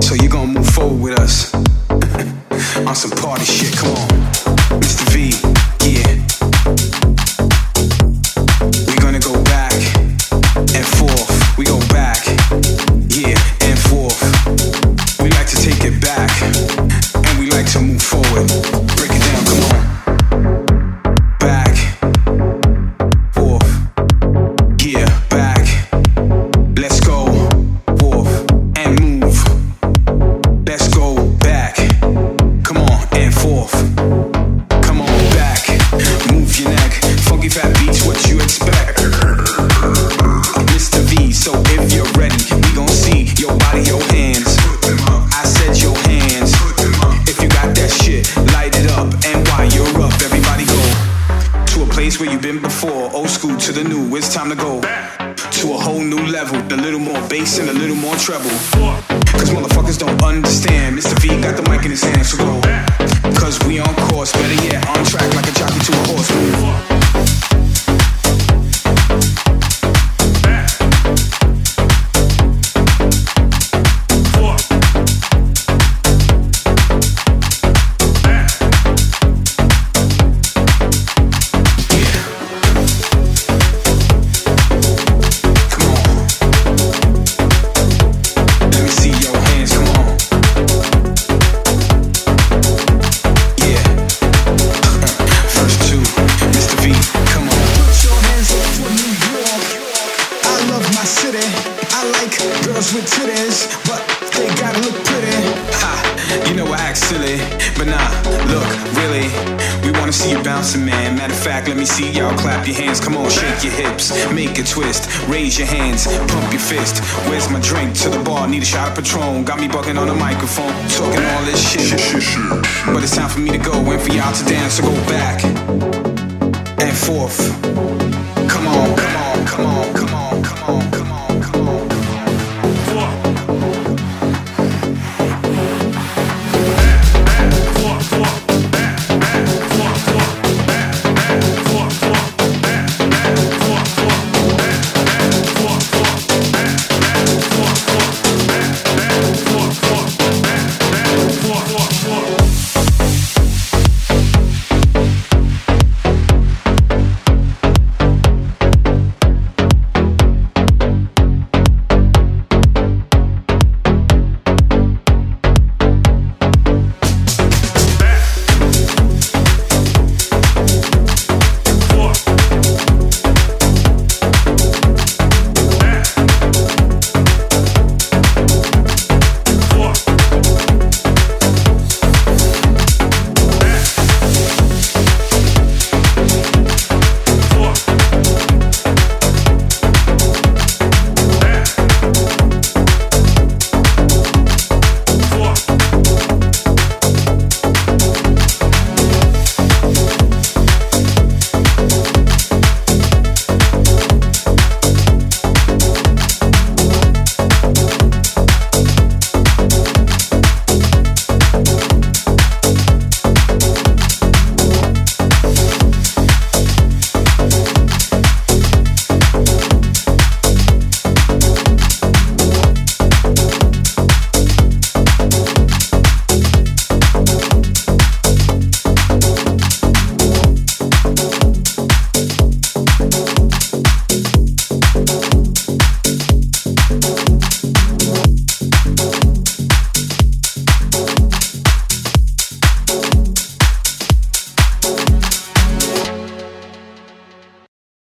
So you're gonna move forward with us on some party shit. Come on, Mr. V, yeah. We're gonna go back and forth. We go back, yeah, and forth. We like to take it back, and we like to move forward. Break it down, come on. Back, forth, yeah, back. Let's go, forth, and move. Let's go back, come on, and forth. Come on, back, move your neck. Funky fat beats, what you expect? Mr. V, so if you're ready, we gon' see your body, your hands. I said your hands. If you got that shit, light it up. And while you're up, everybody go to a place where you've been before. Old school to the new, it's time to go to a whole new level. A little more bass and a little more treble. Cause motherfuckers don't understand. Mr. V got the mic in his hand, so go. Cause we on course, better yet, on track like a jockey to a horse. With titties, but they gotta look pretty. Ha, you know I act silly, but nah, look, really, we wanna see you bouncing, man. Matter of fact, let me see y'all clap your hands. Come on, shake your hips, make a twist, raise your hands, pump your fist. Where's my drink? To the bar, need a shot of Patron. Got me bugging on the microphone, talking all this shit. But it's time for me to go and for y'all to dance, so go back and forth. Come on, come on.